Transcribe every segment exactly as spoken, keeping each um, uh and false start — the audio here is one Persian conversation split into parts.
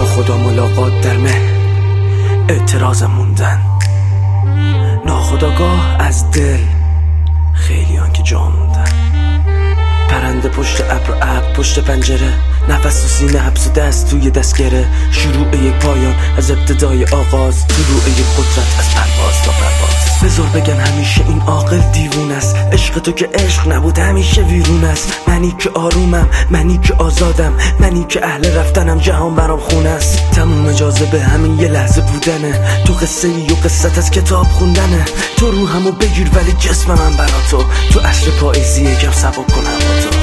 خدا ملاقات در مه اعتراضم موندن، ناخودآگاه از دل خیلیان که جا موندن. پرنده پشت ابر و ابر پشت پنجره، نفس تو سینه حبس و دست توی دستگره. شروع یک پایان از ابتدای آغاز، طلوع یک قدرت از پرواز تا پرواز. بذار بگن همیشه این عاقل دیوون است، عشق تو که عشق نبود همیشه ویرون است. منی که آرومم، منی که آزادم، منی که اهل رفتنم، جهان برام خون است. تموم جاذبه همین یه لحظه بودنه، تو قصه ای و قصت از کتاب خوندنه. تو روحمو بگیر ولی جسمم برا تو، تو عصر پاییزی یکم سبک کنم با تو.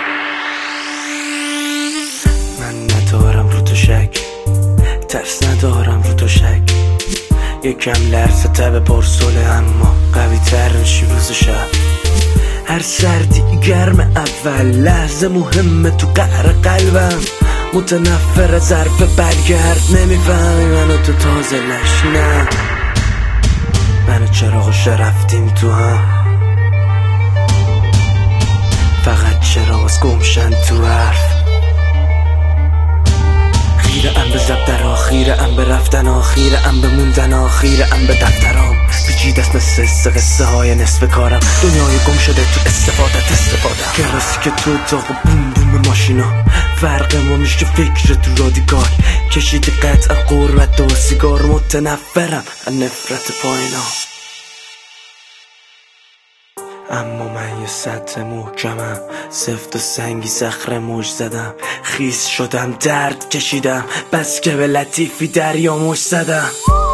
من ندارم رو تو شک، ترس ندارم رو تو شک. یکم لرزه تب پرسوله اما قوی تر میشی روز و شب. هر سردی گرم اول لحظه مهمه تو قهر قلبم. متنفر از حرف برگرد، نمیفهمی منو تو تازه نشینم. منو چراغش رفتیم تو هم، فقط چرا از گمشن تو حرف. خیره ام به زبدر، آخیره ام به رفتن، آخیره ام به موندن، آخیره ام به دفترام. پیچیده است مثل قصه قصه های نصف کارم، دنیای گم شده تو استفادت استفادم. کراسی که تو اتاق بوم بوم ماشینا، فرق ما میشه فکر تو رادیکال. کشیدی قطع قربت و سیگار، متنفرم از نفرت پایینا. اما من یه سطح محکمم، سفت و سنگی صخره موج زدم. خیس شدم درد کشیدم، بس که به لطیفی دریا موج زدم.